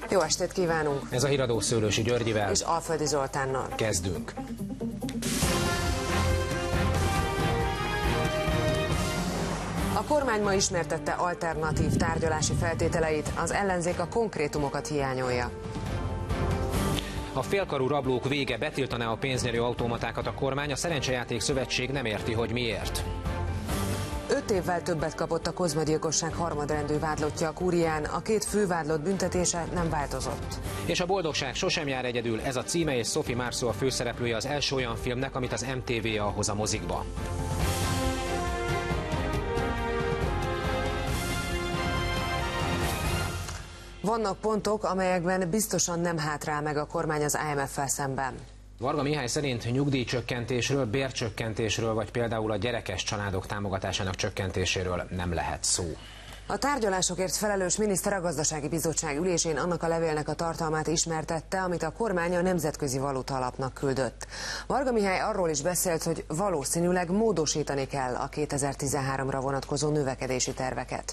Jó estét kívánunk! Ez a híradó Szőlősi Györgyivel és Alföldi Zoltánnal. Kezdünk. A kormány ma ismertette alternatív tárgyalási feltételeit, az ellenzék a konkrétumokat hiányolja. A félkarú rablók vége, betiltaná a pénznyerő automatákat a kormány, a Szerencsejáték Szövetség nem érti, hogy miért. 5 évvel többet kapott a kozmagyilkosság harmadrendű vádlottja a Kúrián, a 2 fővádlott büntetése nem változott. És a boldogság sosem jár egyedül, ez a címe, és Sophie Marceau a főszereplője az első olyan filmnek, amit az MTV-a hoz a mozikba. Vannak pontok, amelyekben biztosan nem hátrál meg a kormány az IMF-fel szemben. Varga Mihály szerint nyugdíjcsökkentésről, bércsökkentésről, vagy például a gyerekes családok támogatásának csökkentéséről nem lehet szó. A tárgyalásokért felelős miniszter a gazdasági bizottság ülésén annak a levélnek a tartalmát ismertette, amit a kormány a Nemzetközi Valuta Alapnak küldött. Varga Mihály arról is beszélt, hogy valószínűleg módosítani kell a 2013-ra vonatkozó növekedési terveket.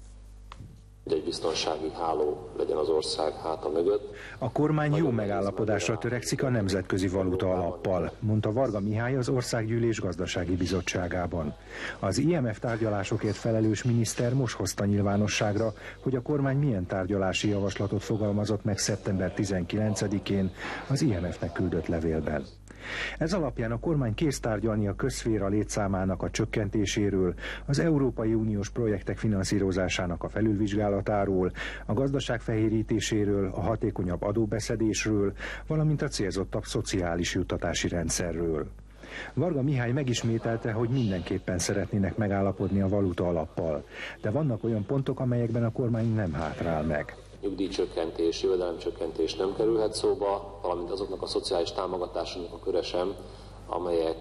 Egy biztonsági háló legyen az ország háta mögött. A kormány jó megállapodásra törekszik a Nemzetközi Valuta Alappal, mondta Varga Mihály az Országgyűlés Gazdasági Bizottságában. Az IMF tárgyalásokért felelős miniszter most hozta nyilvánosságra, hogy a kormány milyen tárgyalási javaslatot fogalmazott meg szeptember 19-én az IMF-nek küldött levélben. Ez alapján a kormány kész tárgyalni a közszféra létszámának a csökkentéséről, az Európai Uniós projektek finanszírozásának a felülvizsgálatáról, a gazdaság fehérítéséről, a hatékonyabb adóbeszedésről, valamint a célzottabb szociális juttatási rendszerről. Varga Mihály megismételte, hogy mindenképpen szeretnének megállapodni a valuta alappal, de vannak olyan pontok, amelyekben a kormány nem hátrál meg. Nyugdíjcsökkentés, jövedelemcsökkentés nem kerülhet szóba, valamint azoknak a szociális támogatásoknak a köre sem, amelyek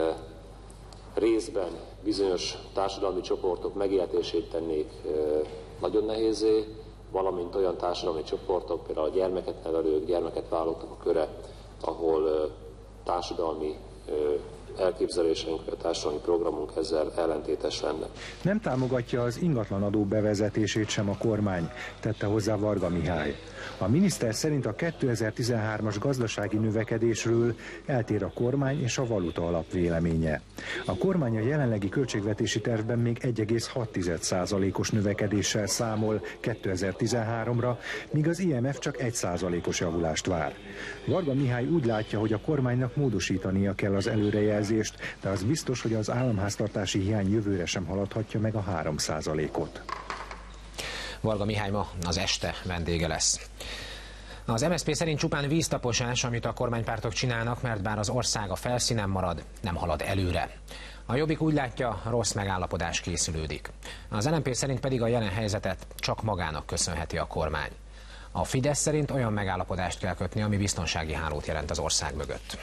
részben bizonyos társadalmi csoportok megélhetését tennék nagyon nehézé, valamint olyan társadalmi csoportok, például a gyermeket nevelők, gyermeket vállalóknak a köre, ahol társadalmi elképzeléseink, a társadalmi programunk ezzel ellentétes lenne. Nem támogatja az ingatlanadó bevezetését sem a kormány, tette hozzá Varga Mihály. A miniszter szerint a 2013-as gazdasági növekedésről eltér a kormány és a valuta alap véleménye. A kormány a jelenlegi költségvetési tervben még 1,6%-os növekedéssel számol 2013-ra, míg az IMF csak 1%-os javulást vár. Varga Mihály úgy látja, hogy a kormánynak módosítania kell az előrejelzést, de az biztos, hogy az államháztartási hiány jövőre sem haladhatja meg a 3%-ot. Varga Mihály ma az este vendége lesz. Az MSZP szerint csupán víztaposás, amit a kormánypártok csinálnak, mert bár az ország a felszínen marad, nem halad előre. A Jobbik úgy látja, rossz megállapodás készülődik. Az LMP szerint pedig a jelen helyzetet csak magának köszönheti a kormány. A Fidesz szerint olyan megállapodást kell kötni, ami biztonsági hálót jelent az ország mögött.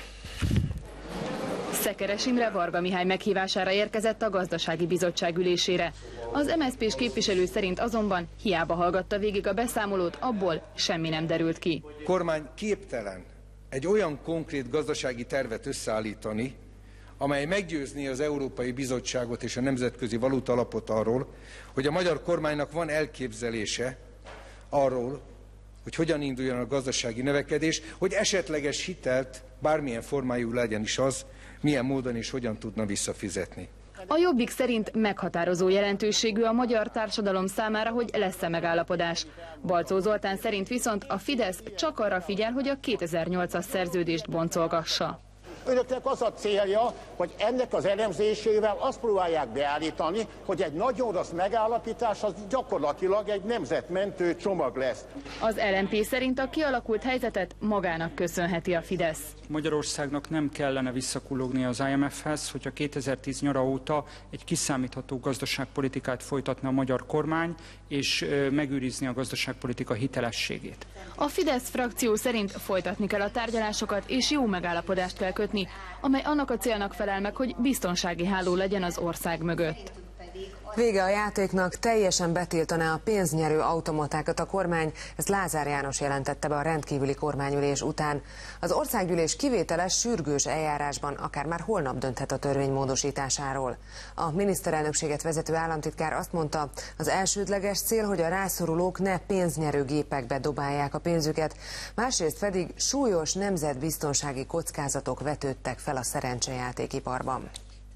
Szekeres Imre Varga Mihály meghívására érkezett a Gazdasági Bizottság ülésére. Az MSZP-s képviselő szerint azonban hiába hallgatta végig a beszámolót, abból semmi nem derült ki. A kormány képtelen egy olyan konkrét gazdasági tervet összeállítani, amely meggyőzni az Európai Bizottságot és a Nemzetközi Valuta Alapot arról, hogy a magyar kormánynak van elképzelése arról, hogy hogyan induljon a gazdasági növekedés, hogy esetleges hitelt, bármilyen formájú legyen is az, milyen módon és hogyan tudna visszafizetni. A Jobbik szerint meghatározó jelentőségű a magyar társadalom számára, hogy lesz-e megállapodás. Balczó Zoltán szerint viszont a Fidesz csak arra figyel, hogy a 2008-as szerződést boncolgassa. Önöknek az a célja, hogy ennek az elemzésével azt próbálják beállítani, hogy egy nagyon rossz megállapítás az gyakorlatilag egy nemzetmentő csomag lesz. Az LMP szerint a kialakult helyzetet magának köszönheti a Fidesz. Magyarországnak nem kellene visszakullogni az IMF-hez, hogyha 2010 nyara óta egy kiszámítható gazdaságpolitikát folytatna a magyar kormány, és megőrizni a gazdaságpolitika hitelességét. A Fidesz frakció szerint folytatni kell a tárgyalásokat, és jó megállapodást kell kötni, amely annak a célnak felel meg, hogy biztonsági háló legyen az ország mögött. Vége a játéknak, teljesen betiltaná a pénznyerő automatákat a kormány, ezt Lázár János jelentette be a rendkívüli kormányülés után. Az országgyűlés kivételes, sürgős eljárásban akár már holnap dönthet a törvény módosításáról. A miniszterelnökséget vezető államtitkár azt mondta, az elsődleges cél, hogy a rászorulók ne pénznyerő gépekbe dobálják a pénzüket, másrészt pedig súlyos nemzetbiztonsági kockázatok vetődtek fel a szerencsejátékiparban.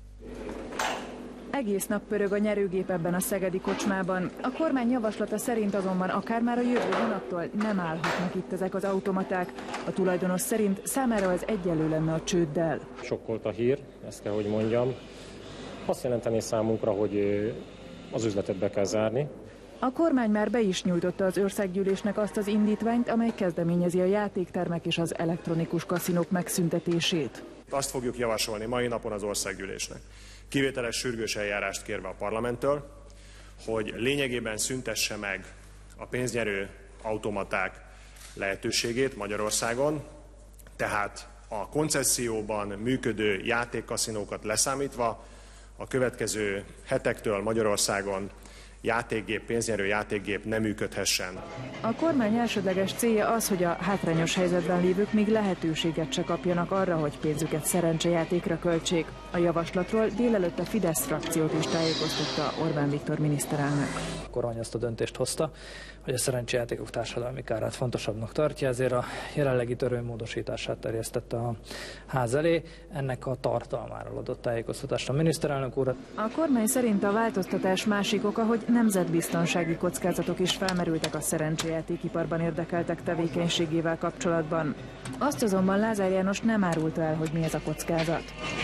Egész nap pörög a nyerőgép ebben a szegedi kocsmában. A kormány javaslata szerint azonban akár már a jövő hónaptól nem állhatnak itt ezek az automaták. A tulajdonos szerint számára ez egyenlő lenne a csőddel. Sokkolt a hír, ezt kell, hogy mondjam. Azt jelenteni számunkra, hogy az üzletet be kell zárni. A kormány már be is nyújtotta az országgyűlésnek azt az indítványt, amely kezdeményezi a játéktermek és az elektronikus kaszinók megszüntetését. Azt fogjuk javasolni mai napon az országgyűlésnek, kivételes sürgős eljárást kérve a parlamenttől, hogy lényegében szüntesse meg a pénznyerő automaták lehetőségét Magyarországon, tehát a koncesszióban működő játékkaszinókat leszámítva a következő hetektől Magyarországon játékgép, pénznyerő játékgép nem működhessen. A kormány elsődleges célja az, hogy a hátrányos helyzetben lévők még lehetőséget se kapjanak arra, hogy pénzüket szerencsejátékra költsék. A javaslatról délelőtt a Fidesz frakciót is tájékoztatta Orbán Viktor miniszterelnök. A kormány azt a döntést hozta, hogy a szerencsejátékok társadalmi kárát fontosabbnak tartja, ezért a jelenlegi törvény módosítását terjesztette a ház elé. Ennek a tartalmáról adott tájékoztatást a miniszterelnök úr. A kormány szerint a változtatás másik oka, hogy nemzetbiztonsági kockázatok is felmerültek a szerencsejátékiparban érdekeltek tevékenységével kapcsolatban. Azt azonban Lázár János nem árulta el, hogy mi ez a kockázat.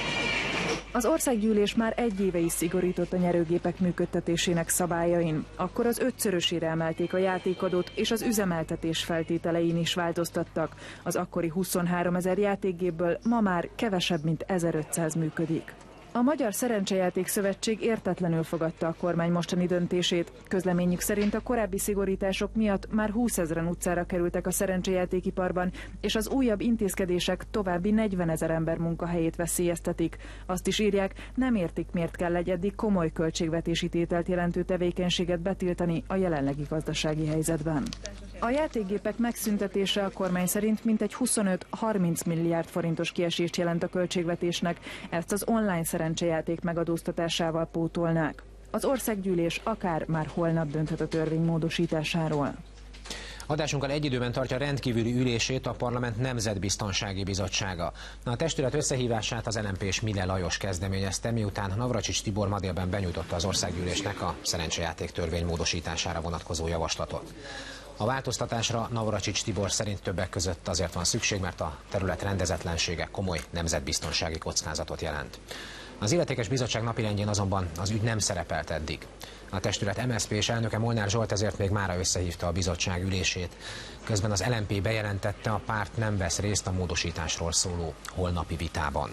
Az országgyűlés már egy éve is szigorított a nyerőgépek működtetésének szabályain. Akkor az 5-szörösére emelték a játékadót, és az üzemeltetés feltételein is változtattak. Az akkori 23 000 játékgépből ma már kevesebb, mint 1500 működik. A Magyar Szerencsejáték Szövetség értetlenül fogadta a kormány mostani döntését. Közleményük szerint a korábbi szigorítások miatt már 20 000-en utcára kerültek a szerencsejátékiparban, és az újabb intézkedések további 40 000 ember munkahelyét veszélyeztetik. Azt is írják, nem értik, miért kell egy eddig komoly költségvetési tételt jelentő tevékenységet betiltani a jelenlegi gazdasági helyzetben. A játékgépek megszüntetése a kormány szerint mintegy 25-30 milliárd forintos kiesést jelent a költségvetésnek, ezt az online szerencsejáték megadóztatásával pótolnák. Az országgyűlés akár már holnap dönthet a törvény módosításáról. Adásunkkal egy időben tartja rendkívüli ülését a Parlament Nemzetbiztonsági Bizottsága. A testület összehívását az LMP és Mille Lajos kezdeményezte, miután Navracsics Tibor ma délben benyújtotta az országgyűlésnek a szerencsejáték törvény módosítására vonatkozó javaslatot. A változtatásra Navracsics Tibor szerint többek között azért van szükség, mert a terület rendezetlensége komoly nemzetbiztonsági kockázatot jelent. Az illetékes bizottság napirendjén azonban az ügy nem szerepelt eddig. A testület MSZP és elnöke Molnár Zsolt ezért még mára összehívta a bizottság ülését. Közben az LMP bejelentette, a párt nem vesz részt a módosításról szóló holnapi vitában.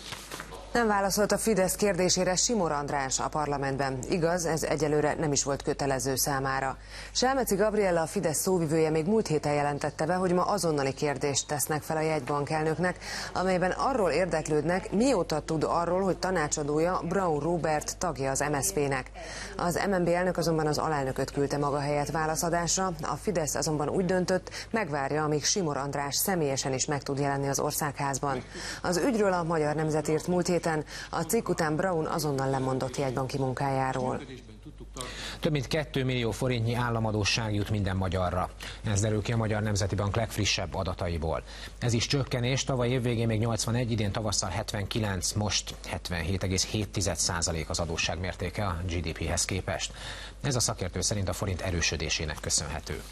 Nem válaszolt a Fidesz kérdésére Simor András a parlamentben. Igaz, ez egyelőre nem is volt kötelező számára. Selmeci Gabriella, a Fidesz szóvivője még múlt héten jelentette be, hogy ma azonnali kérdést tesznek fel a jegybank elnöknek, amelyben arról érdeklődnek, mióta tud arról, hogy tanácsadója Braun Róbert tagja az MSZP-nek. Az MNB elnök azonban az alelnököt küldte maga helyett válaszadásra, a Fidesz azonban úgy döntött, megvárja, amíg Simor András személyesen is meg tud jelenni az Országházban. Az ügyről a Magyar Nemzet írt múlt héten, a cikk után Braun azonnal lemondott jegybanki munkájáról. Több mint 2 millió forintnyi államadósság jut minden magyarra. Ez derül ki a Magyar Nemzeti Bank legfrissebb adataiból. Ez is csökkenés, tavaly évvégén még 81, idén tavasszal 79, most 77,7% az adósság mértéke a GDP-hez képest. Ez a szakértő szerint a forint erősödésének köszönhető.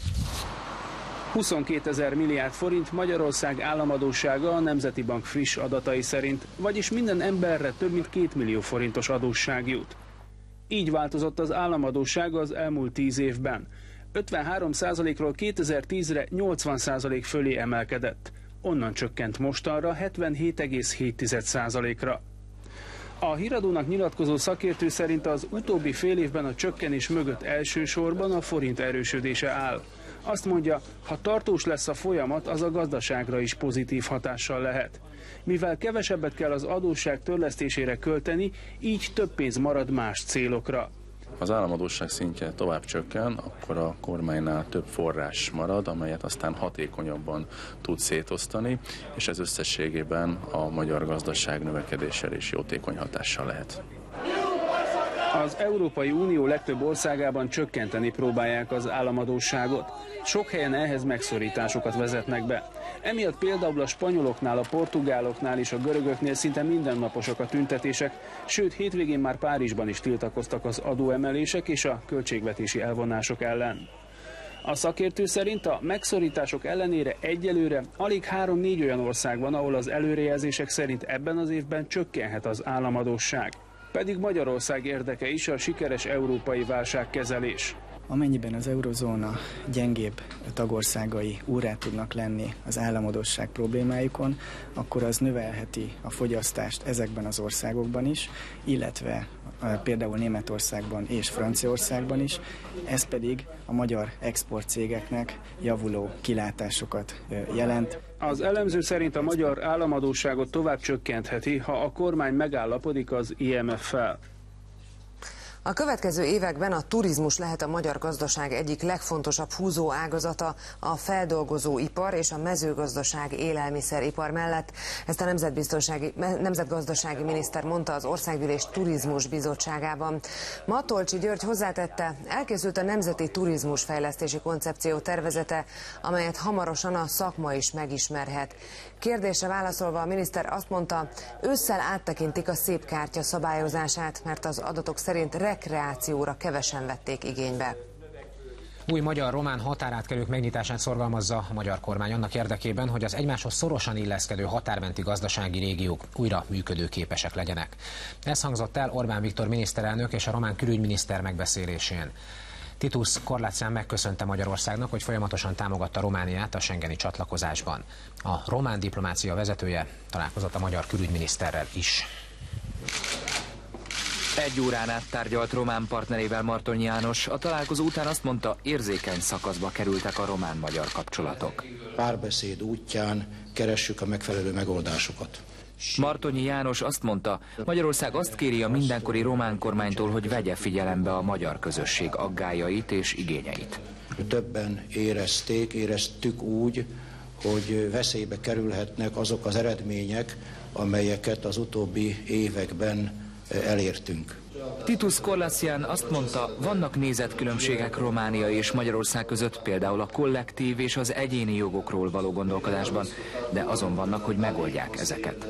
22 000 milliárd forint Magyarország államadóssága a Nemzeti Bank friss adatai szerint, vagyis minden emberre több mint 2 millió forintos adósság jut. Így változott az államadósság az elmúlt 10 évben. 53%-ról 2010-re 80% fölé emelkedett. Onnan csökkent mostanra 77,7%-ra. A Híradónak nyilatkozó szakértő szerint az utóbbi fél évben a csökkenés mögött elsősorban a forint erősödése áll. Azt mondja, ha tartós lesz a folyamat, az a gazdaságra is pozitív hatással lehet. Mivel kevesebbet kell az adósság törlesztésére költeni, így több pénz marad más célokra. az államadósság szintje tovább csökken, akkor a kormánynál több forrás marad, amelyet aztán hatékonyabban tud szétosztani, és ez összességében a magyar gazdaság növekedéssel és jótékony hatással lehet. Az Európai Unió legtöbb országában csökkenteni próbálják az államadósságot. Sok helyen ehhez megszorításokat vezetnek be. Emiatt például a spanyoloknál, a portugáloknál és a görögöknél szinte mindennaposak a tüntetések, sőt hétvégén már Párizsban is tiltakoztak az adóemelések és a költségvetési elvonások ellen. A szakértő szerint a megszorítások ellenére egyelőre alig 3-4 olyan ország van, ahol az előrejelzések szerint ebben az évben csökkenhet az államadósság. Pedig Magyarország érdeke is a sikeres európai válságkezelés. Amennyiben az eurozóna gyengébb tagországai úrrá tudnak lenni az államadósság problémáikon, akkor az növelheti a fogyasztást ezekben az országokban is, illetve például Németországban és Franciaországban is, ez pedig a magyar exportcégeknek javuló kilátásokat jelent. Az elemző szerint a magyar államadósságot tovább csökkentheti, ha a kormány megállapodik az IMF-fel. A következő években a turizmus lehet a magyar gazdaság egyik legfontosabb húzó ágazata a feldolgozóipar és a mezőgazdaság élelmiszeripar mellett. Ezt a nemzetgazdasági miniszter mondta az Országgyűlés Turizmus Bizottságában. Matolcsy György hozzátette, elkészült a Nemzeti Turizmusfejlesztési Koncepció tervezete, amelyet hamarosan a szakma is megismerhet. Kérdésre válaszolva a miniszter azt mondta, ősszel áttekintik a szép kártya szabályozását, mert az adatok szerint rekreációra kevesen vették igénybe. Új magyar-román határátkelők megnyitását szorgalmazza a magyar kormány annak érdekében, hogy az egymáshoz szorosan illeszkedő határmenti gazdasági régiók újra működőképesek legyenek. Ez hangzott el Orbán Viktor miniszterelnök és a román külügyminiszter megbeszélésén. Titus Korlátszán megköszönte Magyarországnak, hogy folyamatosan támogatta Romániát a schengeni csatlakozásban. A román diplomácia vezetője találkozott a magyar külügyminiszterrel is. 1 órán át tárgyalt román partnerével Martonyi János. A találkozó után azt mondta, érzékeny szakaszba kerültek a román-magyar kapcsolatok. Párbeszéd útján keressük a megfelelő megoldásokat. Martonyi János azt mondta, Magyarország azt kéri a mindenkori román kormánytól, hogy vegye figyelembe a magyar közösség aggályait és igényeit. Többen éreztük úgy, hogy veszélybe kerülhetnek azok az eredmények, amelyeket az utóbbi években elértünk. Titus Korlátszán azt mondta, vannak nézetkülönbségek Románia és Magyarország között, például a kollektív és az egyéni jogokról való gondolkodásban, de azon vannak, hogy megoldják ezeket.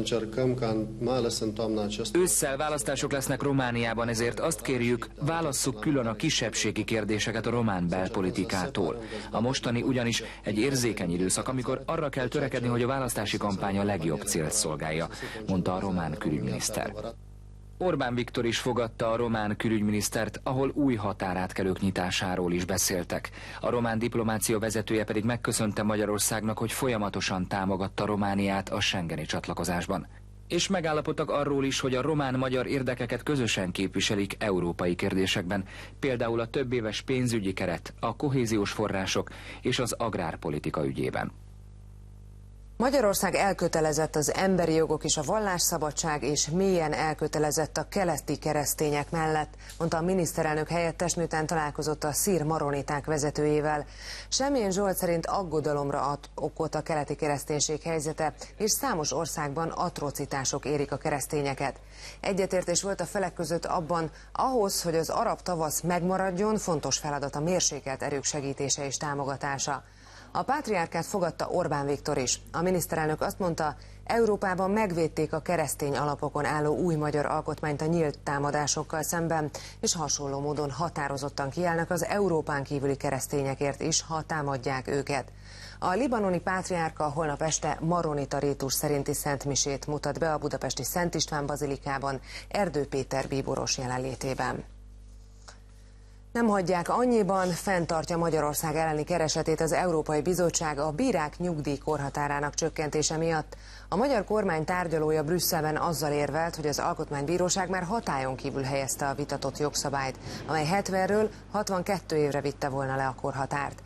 Ősszel választások lesznek Romániában, ezért azt kérjük, válasszuk külön a kisebbségi kérdéseket a román belpolitikától. A mostani ugyanis egy érzékeny időszak, amikor arra kell törekedni, hogy a választási kampány a legjobb célt szolgálja, mondta a román külügyminiszter. Orbán Viktor is fogadta a román külügyminisztert, ahol új határátkelők nyitásáról is beszéltek. A román diplomácia vezetője pedig megköszönte Magyarországnak, hogy folyamatosan támogatta Romániát a schengeni csatlakozásban. És megállapodtak arról is, hogy a román-magyar érdekeket közösen képviselik európai kérdésekben, például a többéves pénzügyi keret, a kohéziós források és az agrárpolitika ügyében. Magyarország elkötelezett az emberi jogok és a vallásszabadság, és mélyen elkötelezett a keleti keresztények mellett, mondta a miniszterelnök helyettes, miután találkozott a szír maroniták vezetőjével. Semmilyen Zsolt szerint aggodalomra ad okot a keleti kereszténység helyzete, és számos országban atrocitások érik a keresztényeket. Egyetértés volt a felek között abban, ahhoz, hogy az arab tavasz megmaradjon, fontos feladat a mérsékelt erők segítése és támogatása. A pátriárkát fogadta Orbán Viktor is. A miniszterelnök azt mondta, Európában megvédték a keresztény alapokon álló új magyar alkotmányt a nyílt támadásokkal szemben, és hasonló módon határozottan kiállnak az Európán kívüli keresztényekért is, ha támadják őket. A libanoni pátriárka holnap este maronita rítus szerinti szentmisét mutat be a budapesti Szent István bazilikában Erdő Péter bíboros jelenlétében. Nem hagyják annyiban, fenntartja Magyarország elleni keresetét az Európai Bizottság a bírák nyugdíjkorhatárának csökkentése miatt. A magyar kormány tárgyalója Brüsszelben azzal érvelt, hogy az Alkotmánybíróság már hatályon kívül helyezte a vitatott jogszabályt, amely 70-ről 62 évre vitte volna le a korhatárt.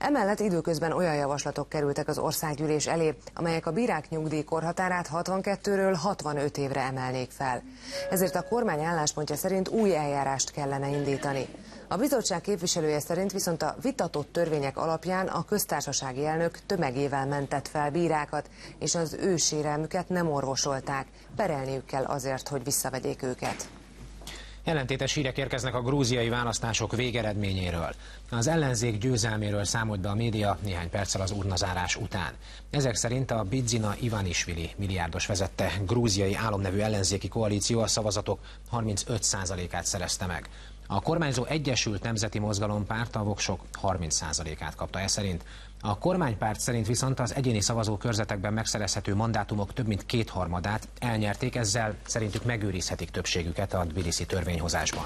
Emellett időközben olyan javaslatok kerültek az országgyűlés elé, amelyek a bírák nyugdíjkorhatárát 62-ről 65 évre emelnék fel. Ezért a kormány álláspontja szerint új eljárást kellene indítani. A bizottság képviselője szerint viszont a vitatott törvények alapján a köztársasági elnök tömegével mentett fel bírákat, és az ő sérelmüket nem orvosolták. Perelniük kell azért, hogy visszavegyék őket. Ellentétes hírek érkeznek a grúziai választások végeredményéről. Az ellenzék győzelméről számolt be a média néhány perccel az urnazárás után. Ezek szerint a Bidzina Ivanisvili milliárdos vezette grúziai álomnevű ellenzéki koalíció a szavazatok 35%-át szerezte meg. A kormányzó Egyesült Nemzeti Mozgalompárt a voksok 30%-át kapta e szerint. A kormánypárt szerint viszont az egyéni szavazókörzetekben megszerezhető mandátumok több mint kétharmadát elnyerték, ezzel szerintük megőrizhetik többségüket a tbiliszi törvényhozásban.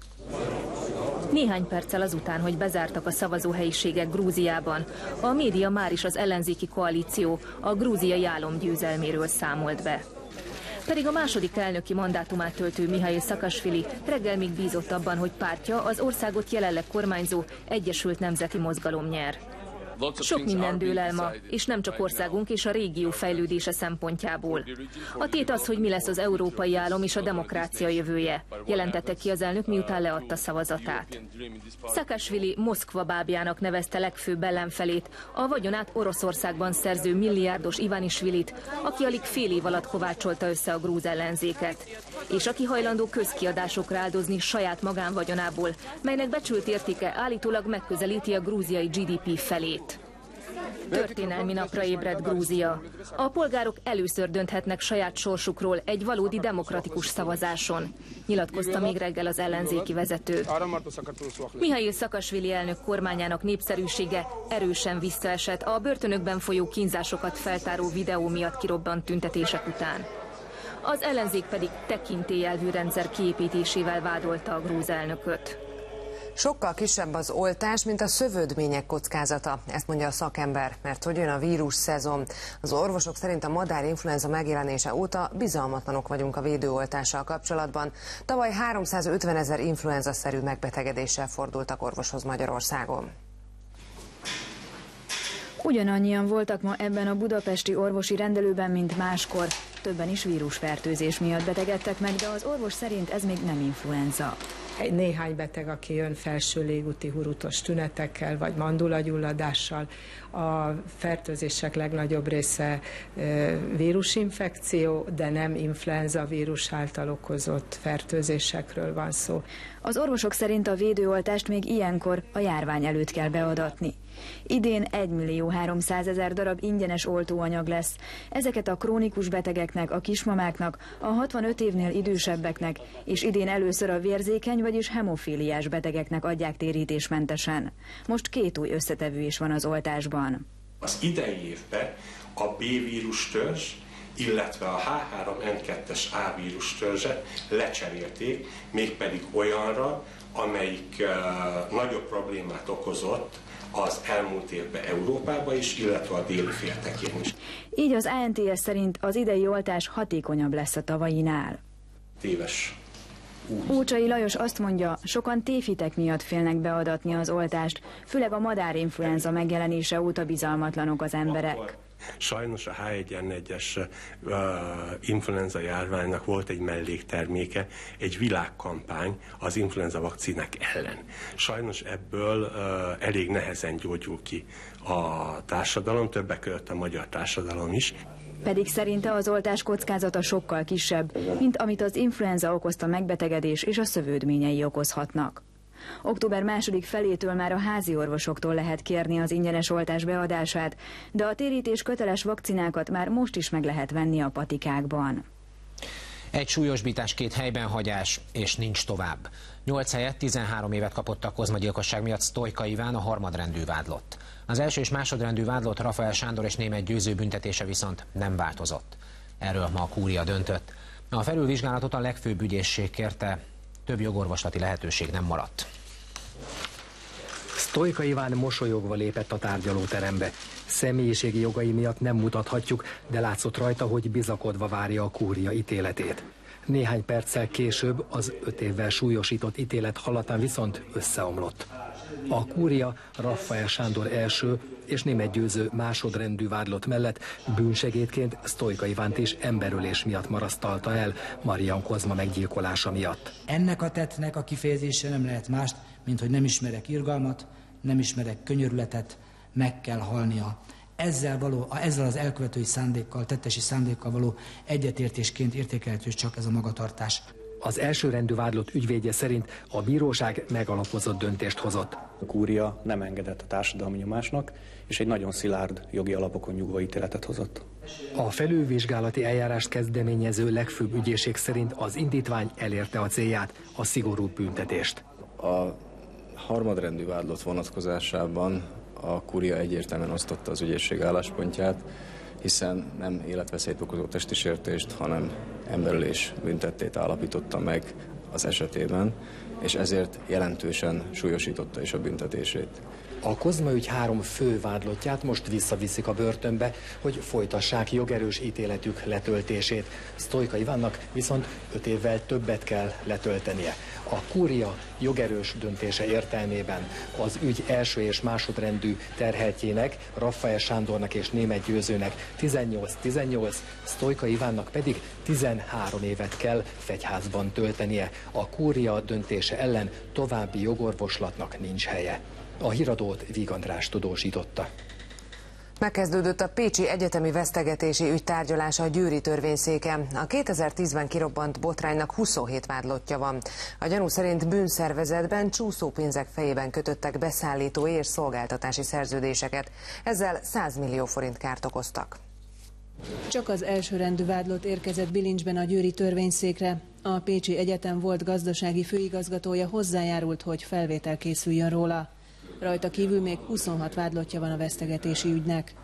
Néhány perccel azután, hogy bezártak a szavazóhelyiségek Grúziában, a média máris az ellenzéki koalíció a grúziai álom győzelméről számolt be. Pedig a második elnöki mandátumát töltő Mihail Szakasvili reggel még bízott abban, hogy pártja az országot jelenleg kormányzó Egyesült Nemzeti Mozgalom nyer. Sok minden dől el ma, és nem csak országunk és a régió fejlődése szempontjából. A tét az, hogy mi lesz az európai álom és a demokrácia jövője, jelentette ki az elnök, miután leadta szavazatát. Szakasvili Moszkva bábjának nevezte legfőbb ellenfelét, a vagyonát Oroszországban szerző milliárdos Ivanisvilit, aki alig fél év alatt kovácsolta össze a grúz ellenzéket, és aki hajlandó közkiadásokra áldozni saját magánvagyonából, melynek becsült értéke állítólag megközelíti a grúziai GDP felét. Történelmi napra ébredt Grúzia. A polgárok először dönthetnek saját sorsukról egy valódi demokratikus szavazáson, nyilatkozta még reggel az ellenzéki vezető. Mihail Szakasvili elnök kormányának népszerűsége erősen visszaesett a börtönökben folyó kínzásokat feltáró videó miatt kirobbant tüntetések után. Az ellenzék pedig tekintélyelvű rendszer kiépítésével vádolta a grúz elnököt. Sokkal kisebb az oltás, mint a szövődmények kockázata, ezt mondja a szakember, mert hogy jön a vírus szezon. Az orvosok szerint a madárinfluenza megjelenése óta bizalmatlanok vagyunk a védőoltással kapcsolatban. Tavaly 350 000 influenza-szerű megbetegedéssel fordultak orvoshoz Magyarországon. Ugyanannyian voltak ma ebben a budapesti orvosi rendelőben, mint máskor. Többen is vírusfertőzés miatt betegedtek meg, de az orvos szerint ez még nem influenza. Néhány beteg, aki jön felső légúti hurutos tünetekkel, vagy mandulagyulladással, a fertőzések legnagyobb része vírusinfekció, de nem influenza vírus által okozott fertőzésekről van szó. Az orvosok szerint a védőoltást még ilyenkor a járvány előtt kell beadatni. Idén 1.300.000 darab ingyenes oltóanyag lesz. Ezeket a krónikus betegeknek, a kismamáknak, a 65 évnél idősebbeknek, és idén először a vérzékeny, vagyis hemofíliás betegeknek adják térítésmentesen. Most 2 új összetevő is van az oltásban. Az idei évben a B-vírus törzs, illetve a H3N2-es A-vírus törzset lecserélték, mégpedig olyanra, amelyik nagyobb problémát okozott az elmúlt évben Európában is, illetve a déli féltekén is. Így az ANTS szerint az idei oltás hatékonyabb lesz a tavainál. Téves. Ócsai Lajos azt mondja, sokan tévhitek miatt félnek beadatni az oltást, főleg a madárinfluenza megjelenése óta bizalmatlanok az emberek. Sajnos a H1N1-es influenza járványnak volt egy mellékterméke, egy világkampány az influenza vakcinák ellen. Sajnos ebből elég nehezen gyógyul ki a társadalom, többek között a magyar társadalom is. Pedig szerinte az oltás kockázata sokkal kisebb, mint amit az influenza okozta megbetegedés és a szövődményei okozhatnak. Október második felétől már a házi orvosoktól lehet kérni az ingyenes oltás beadását, de a térítés köteles vakcinákat már most is meg lehet venni a patikákban. Egy súlyosbítás, 2 helybenhagyás, és nincs tovább. 8 helyett 13 évet kapott a kozmagyilkosság miatt Sztojka Iván, a harmadrendű vádlott. Az első és másodrendű vádlott Rafael Sándor és Németh Győző büntetése viszont nem változott. Erről ma a kúria döntött. A felülvizsgálatot a legfőbb ügyészség kérte, több jogorvoslati lehetőség nem maradt. Sztojka Iván mosolyogva lépett a tárgyalóterembe. Személyiségi jogai miatt nem mutathatjuk, de látszott rajta, hogy bizakodva várja a kúria ítéletét. Néhány perccel később az 5 évvel súlyosított ítélet hallatán viszont összeomlott. A kúria Raffael Sándor első és Németh Győző másodrendű vádlott mellett bűnsegédként Sztojka Ivánt is emberölés miatt marasztalta el Marian Kozma meggyilkolása miatt. Ennek a tettnek a kifejezése nem lehet más, mint hogy nem ismerek irgalmat, nem ismerek könyörületet, meg kell halnia. Ezzel az elkövetői szándékkal, tettesi szándékkal való egyetértésként értékelhető csak ez a magatartás. Az elsőrendű vádlott ügyvédje szerint a bíróság megalapozott döntést hozott. A kúria nem engedett a társadalmi nyomásnak, és egy nagyon szilárd jogi alapokon nyugvó ítéletet hozott. A felülvizsgálati eljárást kezdeményező legfőbb ügyészség szerint az indítvány elérte a célját, a szigorú büntetést. A harmadrendű vádlott vonatkozásában a kúria egyértelműen osztotta az ügyészség álláspontját, hiszen nem életveszélyt okozó testi sértést, hanem emberölés büntettét állapította meg az esetében, és ezért jelentősen súlyosította is a büntetését. A Kozma ügy 3 fő vádlottját most visszaviszik a börtönbe, hogy folytassák jogerős ítéletük letöltését. Sztojka Ivánnak viszont 5 évvel többet kell letöltenie. A kúria jogerős döntése értelmében az ügy első és másodrendű terheltjének, Raffael Sándornak és Németh Győzőnek 18-18, Sztojka Ivánnak pedig 13 évet kell fegyházban töltenie. A kúria döntése ellen további jogorvoslatnak nincs helye. A híradót Víg András tudósította. Megkezdődött a Pécsi Egyetemi Vesztegetési ügy tárgyalása a győri törvényszéken. A 2010-ben kirobbant botránynak 27 vádlottja van. A gyanú szerint bűnszervezetben csúszópénzek fejében kötöttek beszállítói és szolgáltatási szerződéseket. Ezzel 100 millió forint kárt okoztak. Csak az elsőrendű vádlott érkezett bilincsben a győri törvényszékre. A Pécsi Egyetem volt gazdasági főigazgatója hozzájárult, hogy felvétel készüljön róla. Rajta kívül még 26 vádlottja van a vesztegetési ügynek.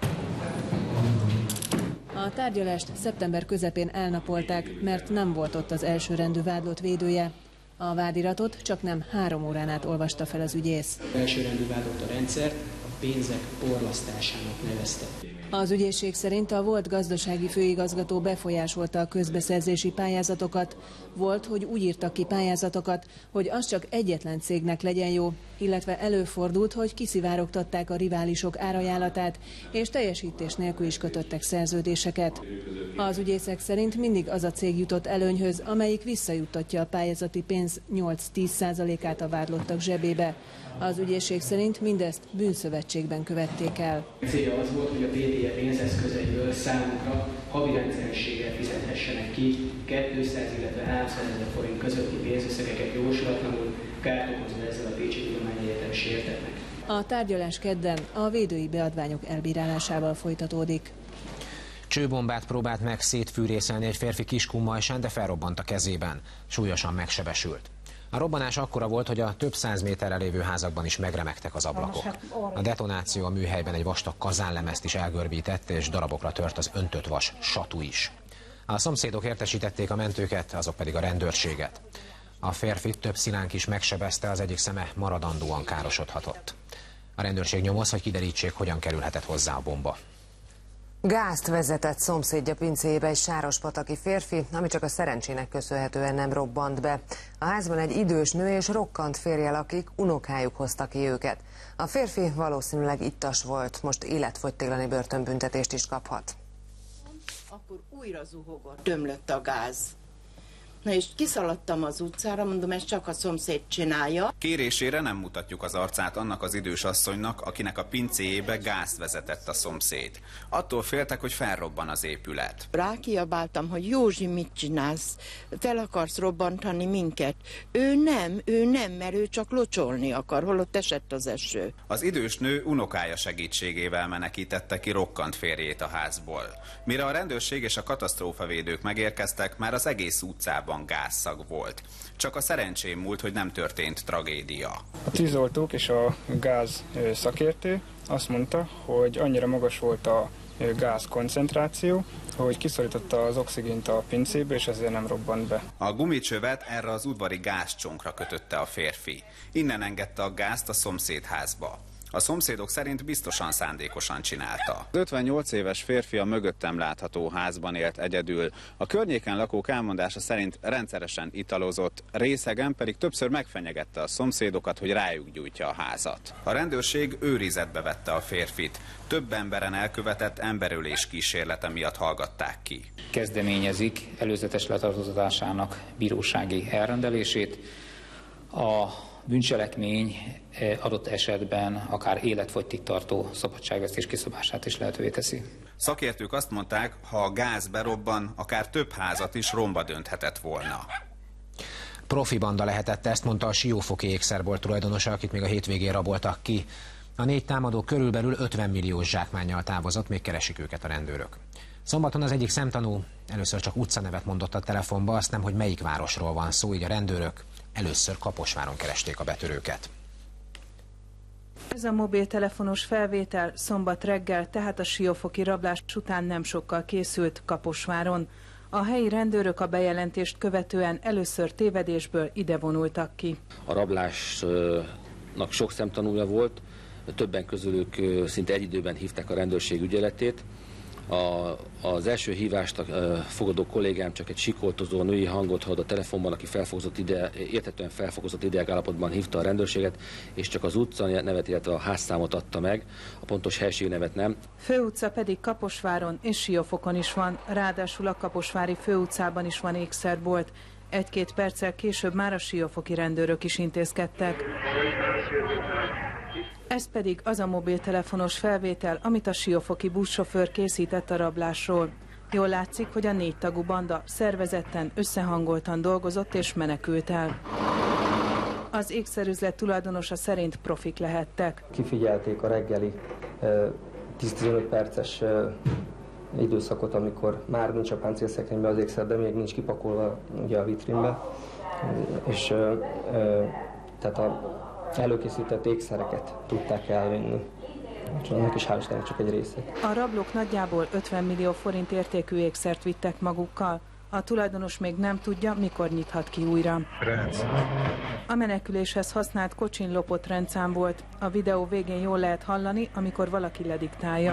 A tárgyalást szeptember közepén elnapolták, mert nem volt ott az elsőrendű vádlott védője. A vádiratot csaknem 3 órán át olvasta fel az ügyész. Elsőrendű vádlott a rendszert a pénzek porlasztásának nevezte. Az ügyészség szerint a volt gazdasági főigazgató befolyásolta a közbeszerzési pályázatokat. Volt, hogy úgy írtak ki pályázatokat, hogy az csak egyetlen cégnek legyen jó, illetve előfordult, hogy kiszivárogtatták a riválisok árajánlatát, és teljesítés nélkül is kötöttek szerződéseket. Az ügyészek szerint mindig az a cég jutott előnyhöz, amelyik visszajuttatja a pályázati pénz 8-10%-át a vádlottak zsebébe. Az ügyészség szerint mindezt bűnszövetségben követték el. A célja az volt, hogy a PTE pénzeszközeiből számunkra havi rendszerességgel fizethessenek ki 200, illetve 300 000 forint közötti pénzösszegeket jóslatlanul, kárt okozva ezzel a Pécsi Tudományegyetem sértetnek. A tárgyalás kedden a védői beadványok elbírálásával folytatódik. Csőbombát próbált meg szétfűrészelni egy férfi Kiskunmajsán, de felrobbant a kezében. Súlyosan megsebesült. A robbanás akkora volt, hogy a több 100 méterre lévő házakban is megremegtek az ablakok. A detonáció a műhelyben egy vastag kazánlemezt is elgörbített, és darabokra tört az öntött vas satu is. A szomszédok értesítették a mentőket, azok pedig a rendőrséget. A férfit több szilánk is megsebezte, az egyik szeme maradandóan károsodhatott. A rendőrség nyomoz, hogy kiderítsék, hogyan kerülhetett hozzá a bomba. Gázt vezetett szomszédja pincéjébe egy sárospataki férfi, ami csak a szerencsének köszönhetően nem robbant be. A házban egy idős nő és rokkant férje lakik, unokájuk hozta ki őket. A férfi valószínűleg ittas volt, most életfogytiglani börtönbüntetést is kaphat. Akkor újra zuhogott, ömlött a gáz. Na és kiszaladtam az utcára, mondom, ezt csak a szomszéd csinálja. Kérésére nem mutatjuk az arcát annak az idős asszonynak, akinek a pincéjébe gázt vezetett a szomszéd. Attól féltek, hogy felrobban az épület. Rákiabáltam, hogy Józsi, mit csinálsz? Fel akarsz robbantani minket? Ő nem, mert ő csak locsolni akar, holott esett az eső. Az idős nő unokája segítségével menekítette ki rokkant férjét a házból. Mire a rendőrség és a katasztrófavédők megérkeztek, már az egész utcában gázszag volt. Csak a szerencsém múlt, hogy nem történt tragédia. A tűzoltók és a gáz szakértő azt mondta, hogy annyira magas volt a gáz koncentráció, hogy kiszorította az oxigént a pincébe, és ezért nem robbant be. A gumicsövet erre az udvari gázcsonkra kötötte a férfi. Innen engedte a gázt a szomszédházba. A szomszédok szerint biztosan szándékosan csinálta. 58 éves férfi a mögöttem látható házban élt egyedül. A környéken lakók elmondása szerint rendszeresen italozott, részegen pedig többször megfenyegette a szomszédokat, hogy rájuk gyújtja a házat. A rendőrség őrizetbe vette a férfit. Több emberen elkövetett emberölés kísérlete miatt hallgatták ki. Kezdeményezik előzetes letartóztatásának bírósági elrendelését. A bűncselekmény adott esetben akár életfogytig tartó szabadságvesztés kiszabását is lehetővé teszi. Szakértők azt mondták, ha a gáz berobban, akár több házat is romba dönthetett volna. Profi banda lehetett, ezt mondta a Siófoki ékszerbolt tulajdonosa, akit még a hétvégén raboltak ki. A 4 támadó körülbelül 50 milliós zsákmánnyal távozott, még keresik őket a rendőrök. Szombaton az egyik szemtanú először csak utcanevet mondott a telefonba, azt nem, hogy melyik városról van szó, így a rendőrök először Kaposváron keresték a betörőket. Ez a mobiltelefonos felvétel szombat reggel, tehát a siófoki rablás után nem sokkal készült Kaposváron. A helyi rendőrök a bejelentést követően először tévedésből ide vonultak ki. A rablásnak sok szemtanúja volt, többen közülük szinte egy időben hívták a rendőrség ügyeletét. Az első hívást a fogadó kollégám csak egy sikoltozó női hangot hallott a telefonban, aki érthetően felfokozott idegállapotban hívta a rendőrséget, és csak az utca nevet, illetve a házszámot adta meg, a pontos helységnevet nem. Főutca pedig Kaposváron és Siófokon is van, ráadásul a kaposvári főutcában is van ékszerbolt. 1-2 perccel később már a siófoki rendőrök is intézkedtek. Ez pedig az a mobiltelefonos felvétel, amit a siófoki buszsofőr készített a rablásról. Jól látszik, hogy a 4 tagú banda szervezetten, összehangoltan dolgozott és menekült el. Az ékszerüzlet tulajdonosa szerint profik lehettek. Kifigyelték a reggeli 10-15 perces időszakot, amikor már nincs a páncélszekrényben az ékszer, de még nincs kipakolva ugye a vitrínbe, és tehát a előkészített ékszereket tudták elvinni. És annak is hál' Istennek csak egy részét. A rablók nagyjából 50 millió forint értékű ékszert vittek magukkal. A tulajdonos még nem tudja, mikor nyithat ki újra. A meneküléshez használt kocsin lopott rendszám volt. A videó végén jól lehet hallani, amikor valaki lediktálja.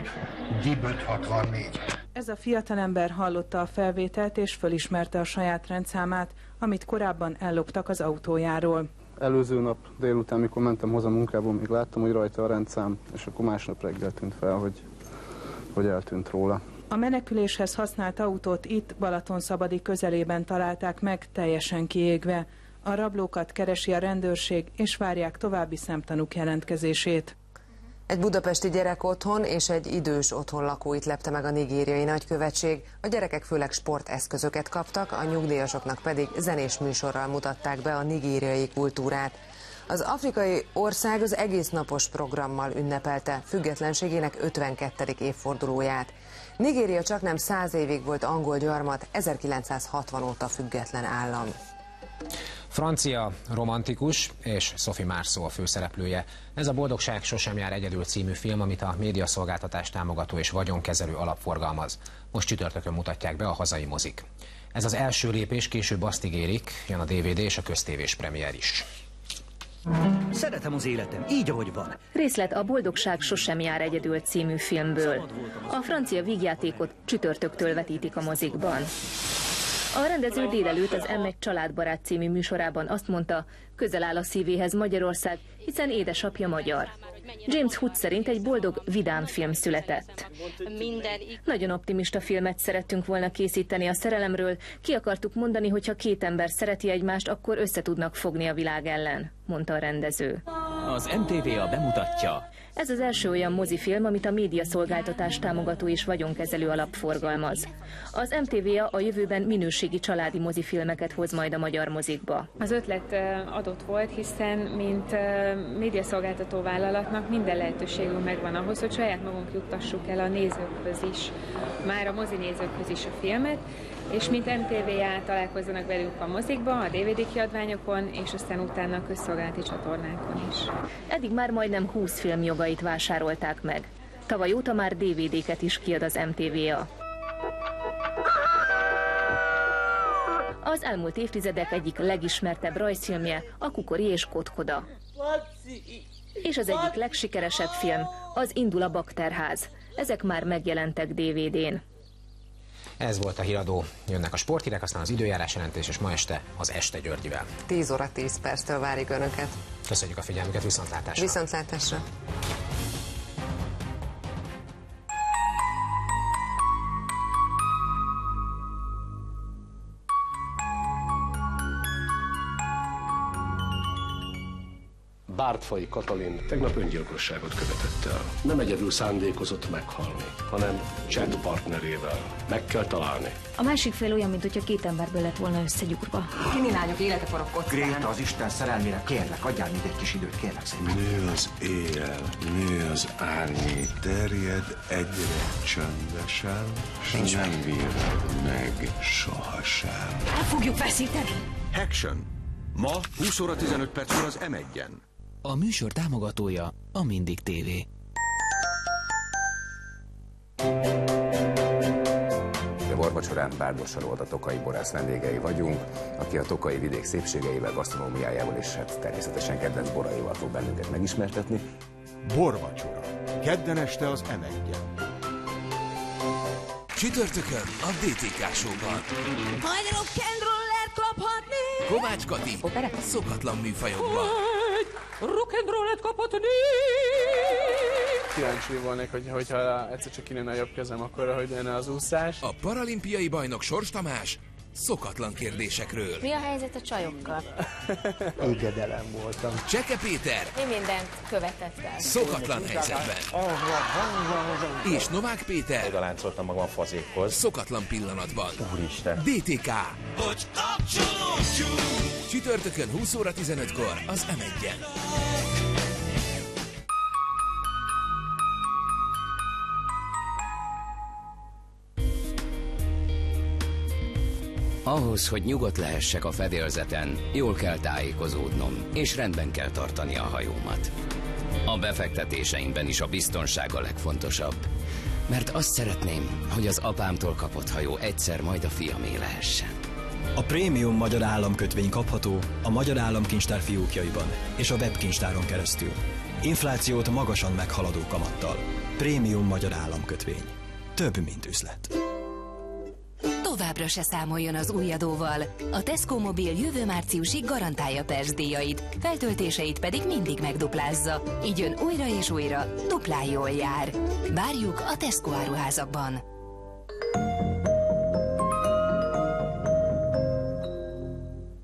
Gép 564. Ez a fiatalember hallotta a felvételt és fölismerte a saját rendszámát, amit korábban elloptak az autójáról. Előző nap délután, mikor mentem haza munkából, még láttam, hogy rajta a rendszám, és akkor másnap reggel tűnt fel, hogy eltűnt róla. A meneküléshez használt autót itt, Balatonszabadi közelében találták meg, teljesen kiégve. A rablókat keresi a rendőrség, és várják további szemtanúk jelentkezését. Egy budapesti gyerek otthon és egy idős otthon lakóit lepte meg a nigériai nagykövetség. A gyerekek főleg sporteszközöket kaptak, a nyugdíjasoknak pedig zenés műsorral mutatták be a nigériai kultúrát. Az afrikai ország az egész napos programmal ünnepelte függetlenségének 52. évfordulóját. Nigéria csaknem 100 évig volt angol gyarmat, 1960 óta független állam. Francia, romantikus, és Sophie Marceau a főszereplője. Ez a Boldogság sosem jár egyedül című film, amit a médiaszolgáltatás támogató és vagyonkezelő alap forgalmaz. Most csütörtökön mutatják be a hazai mozik. Ez az első lépés, később azt ígérik, jön a DVD és a köztévés premier is. Szeretem az életem, így ahogy van. Részlet a Boldogság sosem jár egyedül című filmből. A francia vígjátékot csütörtöktől vetítik a mozikban. A rendező délelőtt az M1 Családbarát című műsorában azt mondta, közel áll a szívéhez Magyarország, hiszen édesapja magyar. James Hood szerint egy boldog, vidám film született. Nagyon optimista filmet szerettünk volna készíteni a szerelemről, ki akartuk mondani, hogy ha 2 ember szereti egymást, akkor össze tudnak fogni a világ ellen, mondta a rendező. Az MTV-a bemutatja. Ez az első olyan mozifilm, amit a médiaszolgáltatás támogató és vagyonkezelő alap forgalmaz. Az MTV-a a jövőben minőségi családi mozifilmeket hoz majd a magyar mozikba. Az ötlet adott volt, hiszen mint médiaszolgáltató vállalatnak minden lehetőségünk megvan ahhoz, hogy saját magunk juttassuk el a nézőkhöz is, már a mozinézőkhöz is a filmet, és mint MTV-á találkozzanak velünk a mozikba, a DVD kiadványokon, és aztán utána a közszolgálati csatornákon is. Eddig már majdnem 20 film jogait vásárolták meg. Tavaly óta már DVD-ket is kiad az MTV-a. Az elmúlt évtizedek egyik legismertebb rajzfilmje a Kukori és Kotkoda. És az egyik legsikeresebb film, az Indul a Bakterház. Ezek már megjelentek DVD-n. Ez volt a híradó. Jönnek a sporthírek, aztán az időjárás jelentés, és ma este az Este Györgyivel. 10 óra 10 perctől várjuk Önöket. Köszönjük a figyelmüket, viszontlátásra! Viszontlátásra! Bártfai Katalin tegnap öngyilkosságot követett el. Nem egyedül szándékozott meghalni, hanem chat partnerével. Meg kell találni. A másik fél olyan, mintha két emberből lett volna összegyúrva. Kriminálok élete forog kockán. Gréta, az Isten szerelmére, kérlek, adjál még egy kis időt, kérlek szépen. Nő az éjjel, nő az árnyék, terjed egyre csöndesen, s nem vírod meg sohasem. El fogjuk veszíteni. Action. Ma 20 óra 15 perckor az M1-en. A műsor támogatója a Mindig TV. A borvacsorán Bárdos Zsolt, a Tokai borász vendégei vagyunk, aki a tokai vidék szépségeivel, gasztronómiájával és hát természetesen kedvenc boraival fog bennünket megismertetni. Borvacsora. Kedden este az M1-en. Csütörtökön a DTK Show-ban. Majd rock'n'roll lehet kaphatni. Kovács Kati. Opera. Szokatlan műfajokban. Rock'n'rollet kaphatni. Kíváncsi volnék, hogyha egyszer csak kinőne a jobb kezem, akkor hogy lenne az úszás. A paralimpiai bajnok Sors Tamás szokatlan kérdésekről. Mi a helyzet a csajokkal? Égedelem voltam. Cseke Péter. Mi mindent követett el? Szokatlan helyzetben. És Novák Péter. Oda láncoltam magam a fazékhoz. Szokatlan pillanatban. Úristen. DTK. Csütörtökön 20 óra 15-kor az M1-en. Ahhoz, hogy nyugodt lehessek a fedélzeten, jól kell tájékozódnom, és rendben kell tartani a hajómat. A befektetéseimben is a biztonság a legfontosabb. Mert azt szeretném, hogy az apámtól kapott hajó egyszer majd a fiamé lehessen. A prémium magyar államkötvény kapható a Magyar Államkincstár fiókjaiban és a webkincstáron keresztül. Inflációt magasan meghaladó kamattal. Prémium magyar államkötvény. Több, mint üzlet. Továbbra se számoljon az új adóval. A Tesco Mobil jövő márciusig garantálja percdíjait, feltöltéseit pedig mindig megduplázza. Így ön újra és újra duplán jól jár. Várjuk a Tesco áruházakban.